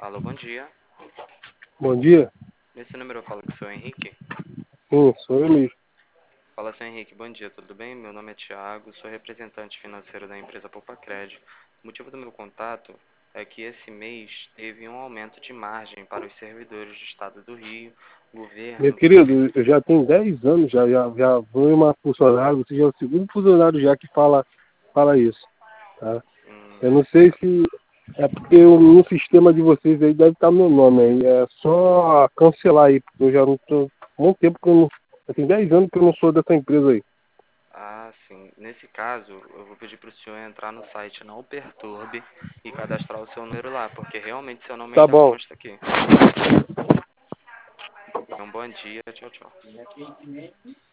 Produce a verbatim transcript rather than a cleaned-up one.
Alô, bom dia. Bom dia. Nesse número eu falo com o seu Henrique. Sim, sou eu mesmo. Fala, seu Henrique, bom dia, tudo bem? Meu nome é Thiago, sou representante financeiro da empresa Poupa Crédito. O motivo do meu contato é que esse mês teve um aumento de margem para os servidores do estado do Rio, Meu governo. querido, eu já tenho dez anos, já, já, já fui uma funcionária, você já é o segundo funcionário já que fala, fala isso. Tá? Hum, Eu não sei se é porque o- no sistema de vocês aí deve estar meu nome aí. É só cancelar aí, porque eu já não estou. Há muito tempo que eu não. Já tem dez anos que eu não sou dessa empresa aí. ah, sim. Nesse caso, eu vou pedir para o senhor entrar no site Não Perturbe e cadastrar o seu número lá, porque realmente seu nome Tá ainda bom. consta aqui. Então, bom dia, tchau, tchau.